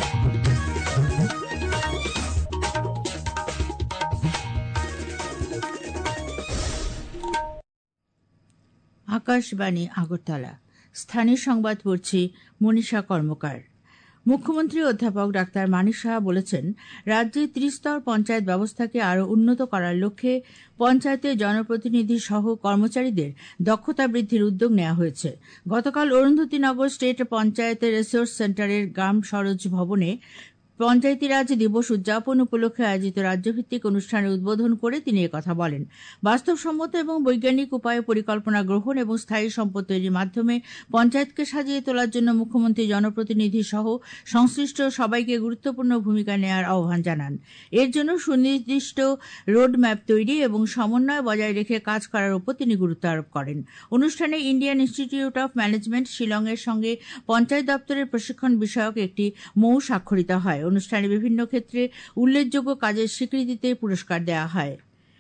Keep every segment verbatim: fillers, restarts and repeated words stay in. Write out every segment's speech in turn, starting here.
আকাশবাণী আগরতলা। স্থানীয় সংবাদ পড়ছি মনীষা কর্মকার। মুখ্যমন্ত্রী অধ্যাপক ডাক্তার মানিক সাহা বলেছেন, রাজ্যে ত্রিস্তর পঞ্চায়েত ব্যবস্থাকে আরও উন্নত করার লক্ষ্যে পঞ্চায়েতের জনপ্রতিনিধি সহ কর্মচারীদের দক্ষতা বৃদ্ধির উদ্যোগ নেওয়া হয়েছে। গতকাল অরুন্ধতিনগর স্টেট পঞ্চায়েতের রিসোর্স সেন্টারের গ্রাম সরোজ ভবনে পঞ্চায়েতি রাজ দিবস উদযাপন উপলক্ষে আয়োজিত রাজ্যভিত্তিক অনুষ্ঠানের উদ্বোধন করে তিনি একথা বলেন। বাস্তবসম্মত এবং বৈজ্ঞানিক উপায়ে পরিকল্পনা গ্রহণ এবং স্থায়ী সম্পদ তৈরির মাধ্যমে পঞ্চায়েতকে সাজিয়ে তোলার জন্য মুখ্যমন্ত্রী জনপ্রতিনিধি সহ সংশ্লিষ্ট সবাইকে গুরুত্বপূর্ণ ভূমিকা নেওয়ার আহ্বান জানান। এর জন্য সুনির্দিষ্ট রোডম্যাপ তৈরি এবং সমন্বয় বজায় রেখে কাজ করার উপর তিনি গুরুত্ব আরোপ করেন। অনুষ্ঠানে ইন্ডিয়ান ইনস্টিটিউট অফ ম্যানেজমেন্ট শিলংয়ের সঙ্গে পঞ্চায়েত দপ্তরের প্রশিক্ষণ বিষয়ক একটি মৌ স্বাক্ষরিত হয়। অনুষ্ঠানে বিভিন্ন ক্ষেত্রে উল্লেখযোগ্য কাজের স্বীকৃতিতে পুরস্কার দেওয়া হয়।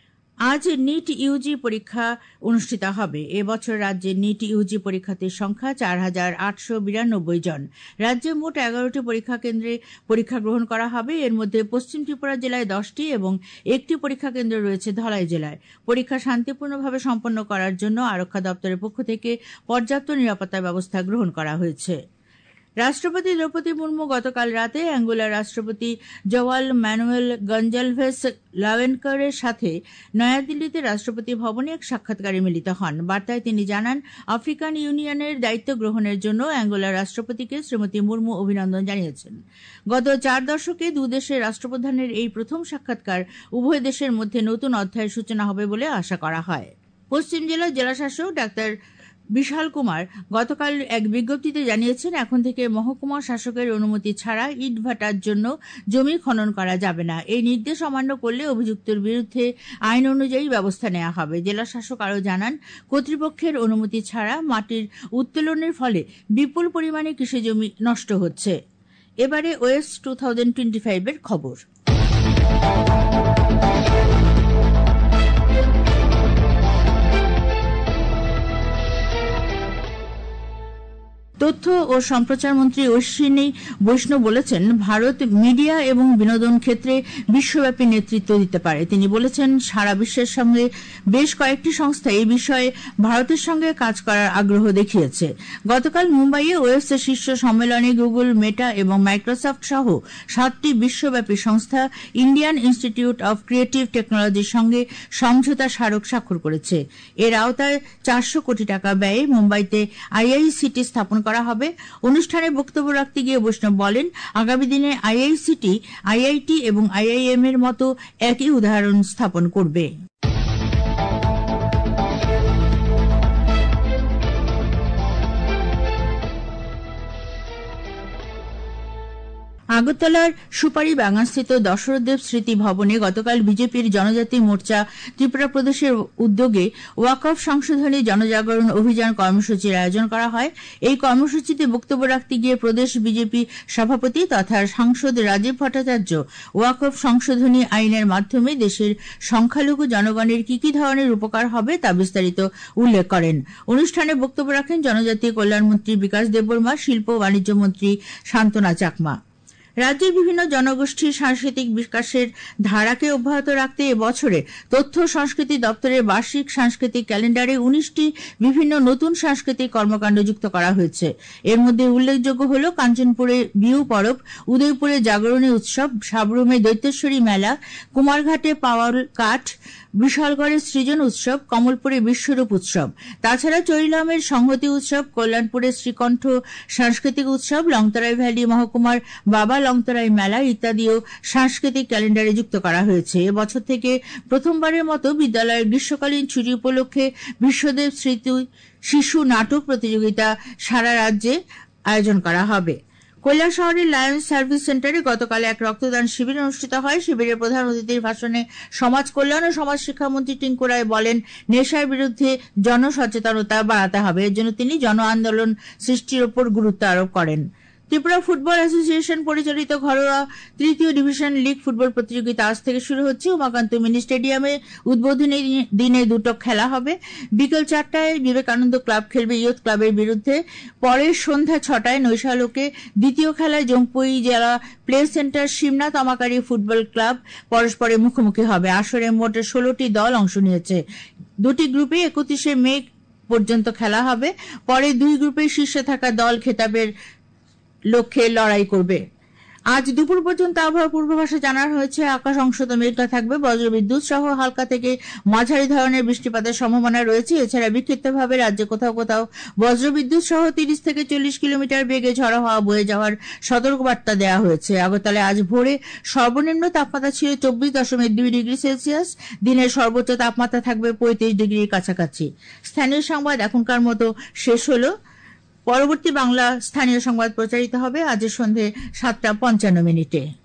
আজ নিট ইউজি পরীক্ষা অনুষ্ঠিত হবে। এবছর রাজ্যে নিট ইউজি পরীক্ষার্থীর সংখ্যা চার হাজার আটশো বিরানব্বই জন। রাজ্যে মোট এগারোটি পরীক্ষা কেন্দ্রে পরীক্ষা গ্রহণ করা হবে। এর মধ্যে পশ্চিম ত্রিপুরা জেলায় দশটি এবং একটি পরীক্ষা কেন্দ্র রয়েছে ধলাই জেলায়। পরীক্ষা শান্তিপূর্ণভাবে সম্পন্ন করার জন্য আরক্ষা দপ্তরের পক্ষ থেকে পর্যাপ্ত নিরাপত্তা ব্যবস্থা গ্রহণ করা হয়েছে। রাষ্ট্রপতি দ্রৌপদী মুর্মু গতকাল রাতে অ্যাঙ্গোলার রাষ্ট্রপতি জওয়াল ম্যানুয়েল গঞ্জালভেস লাওয়েনকারের সাথে নয়াদিল্লিতে রাষ্ট্রপতি ভবনে এক সাক্ষাৎকারে মিলিত হন। বার্তায় তিনি জানান, আফ্রিকান ইউনিয়নের দায়িত্ব গ্রহণের জন্য অ্যাঙ্গোলার রাষ্ট্রপতিকে শ্রীমতী মুর্মু অভিনন্দন জানিয়েছেন। গত চার দশকে দুদেশের রাষ্ট্রপ্রধানের এই প্রথম সাক্ষাৎকার উভয় দেশের মধ্যে নতুন অধ্যায়ের সূচনা হবে বলে আশা করা হয়। পশ্চিম জেলার জেলাশাসক ডাক্তার বিশাল কুমার গতকাল এক বিজ্ঞপ্তিতে জানিয়েছেন, এখন থেকে মহকুমা শাসকের অনুমতি ছাড়া ইট ভাটার জন্য জমি খনন করা যাবে না। এই নির্দেশ অমান্য করলে অভিযুক্তের বিরুদ্ধে আইন অনুযায়ী ব্যবস্থা নেওয়া হবে। জেলা শাসক আরও জানান, কর্তৃপক্ষের অনুমতি ছাড়া মাটির উত্তোলনের ফলে বিপুল পরিমাণে কৃষি জমি নষ্ট হচ্ছে। এবারে ওয়েস টু থাউজেন্ড টোয়েন্টি ফাইভ এর খবর। তথ্য ও সম্প্রচার মন্ত্রী অশ্বিনী বৈষ্ণব বলেছেন, ভারত মিডিয়া এবং বিনোদন ক্ষেত্রে বিশ্বব্যাপী নেতৃত্ব দিতে পারে। তিনি বলেছেন, সারা বিশ্বের সঙ্গে বেশ কয়েকটি সংস্থা এই বিষয়ে ভারতের সঙ্গে কাজ করার আগ্রহ দেখিয়েছে। গতকাল মুম্বাইয়ে ওয়েবস শীর্ষ সম্মেলনে গুগল, মেটা এবং মাইক্রোসফট সহ সাতটি বিশ্বব্যাপী সংস্থা ইন্ডিয়ান ইনস্টিটিউট অব ক্রিয়েটিভ টেকনোলজির সঙ্গে সমঝোতা স্মারক স্বাক্ষর করেছে। এর আওতায় চারশো কোটি টাকা ব্যয়ে মুম্বাইতে আইআইসিটি স্থাপন করা হবে। অনুষ্ঠানে বক্তব্য রাখতে গিয়ে বৈষ্ণব বলেন, আগামী দিনে আইআইসিটি, আইআইটি এবং আইআইএম এর মতো একই উদাহরণ স্থাপন করবে। আগরতলার সুপারি বাগানস্থিত দশরথদেব স্মৃতি ভবনে গতকাল বিজেপির জনজাতি মোর্চা ত্রিপুরা প্রদেশের উদ্যোগে ওয়াকফ সংশোধনী জনজাগরণ অভিযান কর্মসূচির আয়োজন করা হয়। এই কর্মসূচিতে বক্তব্য রাখতে গিয়ে প্রদেশ বিজেপি সভাপতি তথা সাংসদ রাজীব ভট্টাচার্য ওয়াকফ সংশোধনী আইনের মাধ্যমে দেশের সংখ্যালঘু জনগণের কি কি ধরনের উপকার হবে তা বিস্তারিত উল্লেখ করেন। অনুষ্ঠানে বক্তব্য রাখেন জনজাতি কল্যাণমন্ত্রী বিকাশ দেববর্মা, শিল্প ও বাণিজ্য মন্ত্রী শান্তনা চাকমা। রাজ্যের বিভিন্ন জনগোষ্ঠীর সাংস্কৃতিক বিকাশের ধারাকে অব্যাহত রাখতে এবছরে তথ্য সংস্কৃতি দপ্তরের বার্ষিক সাংস্কৃতিক ক্যালেন্ডারে উনিশটি বিভিন্ন নতুন সাংস্কৃতিক কর্মকাণ্ড যুক্ত করা হয়েছে। এর মধ্যে উল্লেখযোগ্য হল কাঞ্চনপুরে বিহু পরব, উদয়পুরে জাগরণী উৎসব, সাবরুমে দৈত্যেশ্বরী মেলা, কুমারঘাটে পাওয়াল কাঠ, বিশালগড়ের সৃজন উৎসব, কমলপুরে বিশ্বরূপ উৎসব। তাছাড়া চরিলামের সংহতি উৎসব, কল্যাণপুরে শ্রীকণ্ঠ সাংস্কৃতিক উৎসব, লংতরাই ভ্যালি মহকুমার বাবা লংতরাই মেলা ইত্যাদিও সাংস্কৃতিক ক্যালেন্ডারে যুক্ত করা হয়েছে। এবছর থেকে প্রথমবারের মতো বিদ্যালয়ের গ্রীষ্মকালীন ছুটি উপলক্ষে বিশ্বদেব স্মৃতি শিশু নাটক প্রতিযোগিতা সারা রাজ্যে আয়োজন করা হবে। কৈলাসহরের লায়ন্স সার্ভিস সেন্টারে গতকাল এক রক্তদান শিবির অনুষ্ঠিত হয়। শিবিরের প্রধান অতিথির ভাষণে সমাজ কল্যাণ ও সমাজ শিক্ষামন্ত্রী টিঙ্কু রায় বলেন, নেশার বিরুদ্ধে জনসচেতনতা বাড়াতে হবে। এর জন্য তিনি জন আন্দোলন সৃষ্টির উপর গুরুত্ব আরোপ করেন। ত্রিপুরা ফুটবল অ্যাসোসিয়েশন পরিচালিত ঘরোয়া তৃতীয় ডিভিশন লিগ ফুটবল প্রতিযোগিতা আজ থেকে শুরু হচ্ছে। উমাকান্ত মিনি স্টেডিয়ামে উদ্বোধনী দিনে দুটো খেলা হবে। বিকেল চারটায় বিবেকানন্দ ক্লাব খেলবে ইয়ুথ ক্লাবের বিরুদ্ধে। পরে সন্ধ্যা ছটায় নৈশালোকে দ্বিতীয় খেলায় জম্পুই জেলা প্লে সেন্টার শিবনাথ আমাকারী ফুটবল ক্লাব পরস্পরের মুখোমুখি হবে। আসরে মোট ষোলোটি দল অংশ নিয়েছে। দুটি গ্রুপে একত্রিশে মে পর্যন্ত খেলা হবে। পরে দুই গ্রুপে শীর্ষে থাকা দল খেতাবের লক্ষ্যে লড়াই করবে। আজ দুপুর পর্যন্ত আবহাওয়া পূর্বাভাসে জানানো হয়েছে আকাশ অংশত মেঘলা থাকবে, বজ্রবিদ্যুৎ সহ হালকা থেকে মাঝারি ধরনের বৃষ্টিপাতের সম্ভাবনা রয়েছে। এছাড়া বিক্ষিপ্তভাবে রাজ্যে কোথাও কোথাও বজ্রবিদ্যুৎ সহ তিরিশ থেকে চল্লিশ কিলোমিটার বেগে ঝড়ো হাওয়া বয়ে যাওয়ার সতর্কবার্তা দেওয়া হয়েছে। আগরতলায় আজ ভোরে সর্বনিম্ন তাপমাত্রা ছিল চব্বিশ দশমিক দুই ডিগ্রি সেলসিয়াস। দিনের সর্বোচ্চ তাপমাত্রা থাকবে পঁয়ত্রিশ ডিগ্রির কাছাকাছি। স্থানীয় সংবাদ এখনকার মতো শেষ হলো। পরবর্তী বাংলা স্থানীয় সংবাদ প্রচারিত হবে আজ সন্ধ্যে সাতটা পঞ্চান্ন মিনিটে।